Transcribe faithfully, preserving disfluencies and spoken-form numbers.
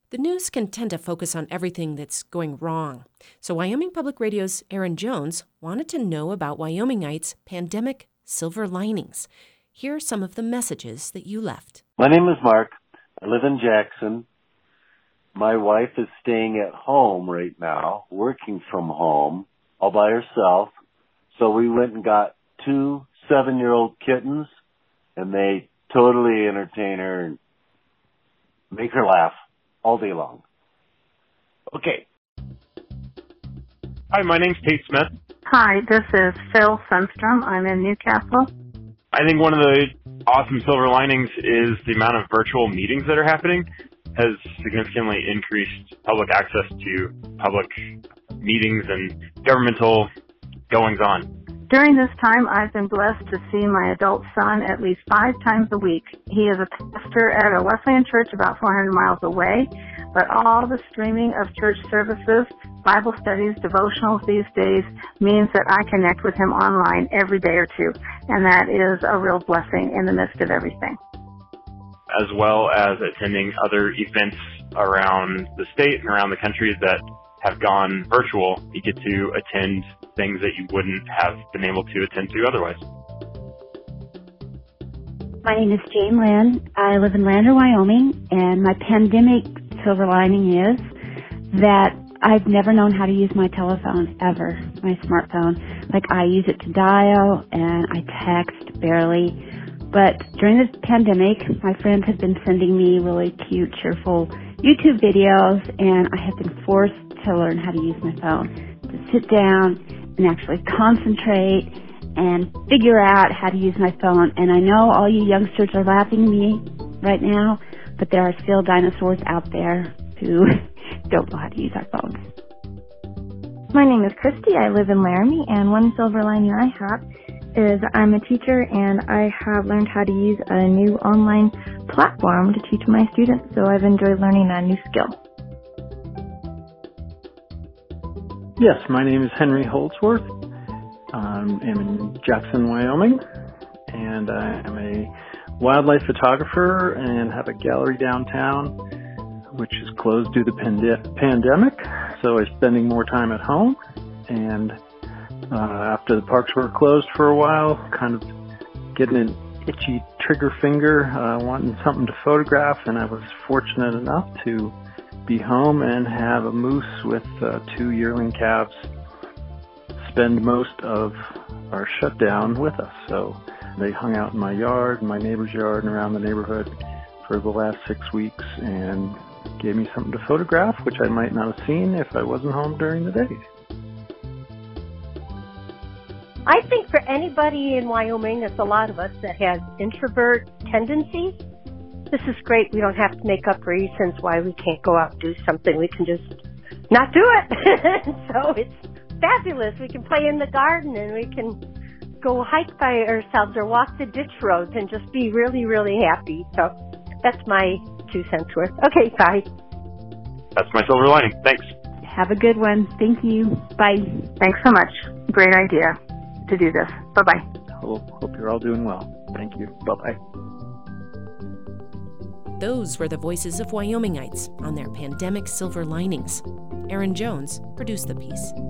The news can tend to focus on everything that's going wrong. So Wyoming Public Radio's Aaron Jones wanted to know about Wyomingites' pandemic silver linings. Here are some of the messages that you left. My name is Mark. I live in Jackson. My wife is staying at home right now, working from home, all by herself. So we went and got two seven-year-old kittens, and they totally entertain her and make her laugh all day long. Okay. Hi, my name's Tate Smith. Hi, this is Phil Sunstrom. I'm in Newcastle. I think one of the awesome silver linings is the amount of virtual meetings that are happening has significantly increased public access to public meetings and governmental goings-on. During this time, I've been blessed to see my adult son at least five times a week. He is a pastor at a Wesleyan church about four hundred miles away, but all the streaming of church services, Bible studies, devotionals these days means that I connect with him online every day or two, and that is a real blessing in the midst of everything. As well as attending other events around the state and around the country that have gone virtual, you get to attend things that you wouldn't have been able to attend to otherwise. My name is Jane Lynn. I live in Lander, Wyoming, and my pandemic silver lining is that I've never known how to use my telephone ever, my smartphone. Like, I use it to dial and I text barely. But during this pandemic, my friends have been sending me really cute, cheerful YouTube videos, and I have been forced to learn how to use my phone, to sit down and actually concentrate and figure out how to use my phone. And I know all you youngsters are laughing at me right now, but there are still dinosaurs out there who don't know how to use our phones. My name is Christy. I live in Laramie, and one silver lining I have is I'm a teacher, and I have learned how to use a new online platform to teach my students, so I've enjoyed learning a new skill. Yes, my name is Henry Holdsworth. Um, I'm in Jackson, Wyoming, and I am a wildlife photographer and have a gallery downtown, which is closed due to the pande- pandemic. So I'm spending more time at home, and uh, after the parks were closed for a while, kind of getting an itchy trigger finger, uh, wanting something to photograph, and I was fortunate enough to be home and have a moose with uh, two yearling calves spend most of our shutdown with us. So they hung out in my yard, my neighbor's yard, and around the neighborhood for the last six weeks and gave me something to photograph, which I might not have seen if I wasn't home during the day. I think for anybody in Wyoming, there's a lot of us that has introvert tendencies. This is great. We don't have to make up reasons why we can't go out and do something. We can just not do it. So it's fabulous. We can play in the garden, and we can go hike by ourselves or walk the ditch roads and just be really, really happy. So that's my two cents worth. Okay, bye. That's my silver lining. Thanks. Have a good one. Thank you. Bye. Thanks so much. Great idea to do this. Bye-bye. Hope, hope you're all doing well. Thank you. Bye-bye. Those were the voices of Wyomingites on their pandemic silver linings. Aaron Jones produced the piece.